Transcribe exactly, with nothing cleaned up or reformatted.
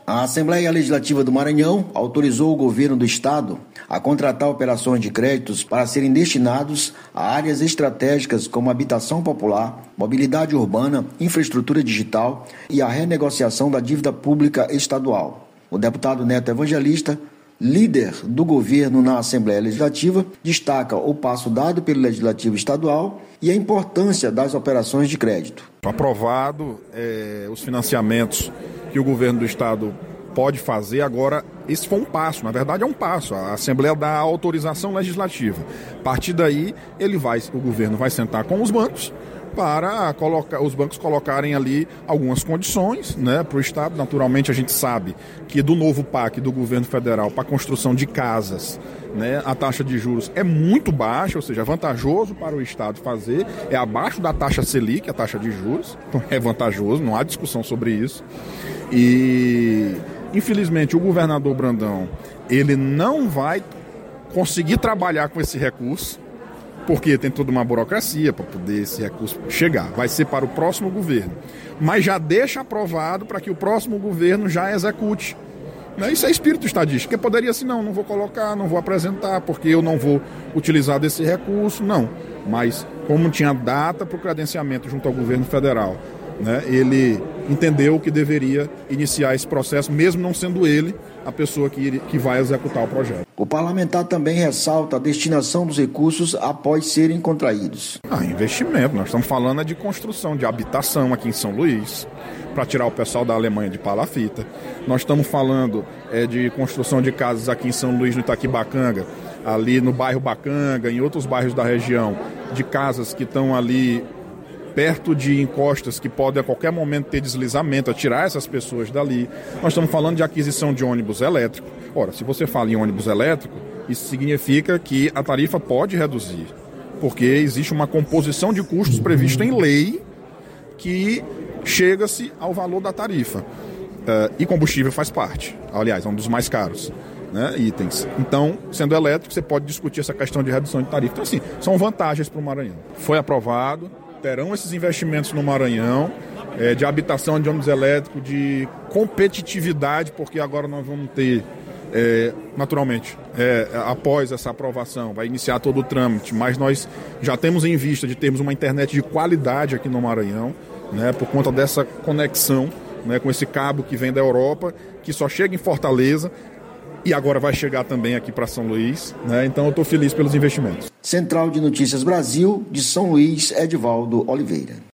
A Assembleia Legislativa do Maranhão autorizou o governo do estado a contratar operações de créditos para serem destinados a áreas estratégicas como habitação popular, mobilidade urbana, infraestrutura digital e a renegociação da dívida pública estadual. O deputado Neto Evangelista, líder do governo na Assembleia Legislativa, destaca o passo dado pelo Legislativo Estadual e a importância das operações de crédito. Aprovado é, os financiamentos que o governo do estado pode fazer. Agora, esse foi um passo, na verdade é um passo. A Assembleia dá a autorização legislativa. A partir daí, ele vai, o governo vai sentar com os bancos para colocar, os bancos colocarem ali algumas condições, né, para o Estado. Naturalmente, a gente sabe que do novo P A C do governo federal para a construção de casas, né, a taxa de juros é muito baixa, ou seja, é vantajoso para o Estado fazer, é abaixo da taxa Selic, a taxa de juros, então é vantajoso, não há discussão sobre isso. E, infelizmente, o governador Brandão, ele não vai conseguir trabalhar com esse recurso, porque tem toda uma burocracia para poder esse recurso chegar. Vai ser para o próximo governo. Mas já deixa aprovado para que o próximo governo já execute. Isso é espírito estadístico. Porque poderia assim, não, não vou colocar, não vou apresentar, porque eu não vou utilizar desse recurso, não. Mas como tinha data para o credenciamento junto ao governo federal, né, ele entendeu que deveria iniciar esse processo, mesmo não sendo ele a pessoa que, que vai executar o projeto. O parlamentar também ressalta a destinação dos recursos após serem contraídos. Ah, investimento. Nós estamos falando de construção de habitação aqui em São Luís, para tirar o pessoal da Alemanha de palafita. Nós estamos falando é, de construção de casas aqui em São Luís, no Itaquibacanga, ali no bairro Bacanga, em outros bairros da região, de casas que estão ali perto de encostas que podem a qualquer momento ter deslizamento, a tirar essas pessoas dali. Nós estamos falando de aquisição de ônibus elétrico. Ora, se você fala em ônibus elétrico, isso significa que a tarifa pode reduzir, porque existe uma composição de custos prevista em lei que chega-se ao valor da tarifa. Uh, e combustível faz parte. Aliás, é um dos mais caros, né, itens. Então, sendo elétrico, você pode discutir essa questão de redução de tarifa. Então, assim, são vantagens para o Maranhão. Foi aprovado. Terão esses investimentos no Maranhão, é, de habitação de ônibus elétrico, de competitividade, porque agora nós vamos ter, é, naturalmente, é, após essa aprovação, vai iniciar todo o trâmite, mas nós já temos em vista de termos uma internet de qualidade aqui no Maranhão, né, por conta dessa conexão, né, com esse cabo que vem da Europa, que só chega em Fortaleza, e agora vai chegar também aqui para São Luís, né? Então eu estou feliz pelos investimentos. Central de Notícias Brasil, de São Luís, Edivaldo Oliveira.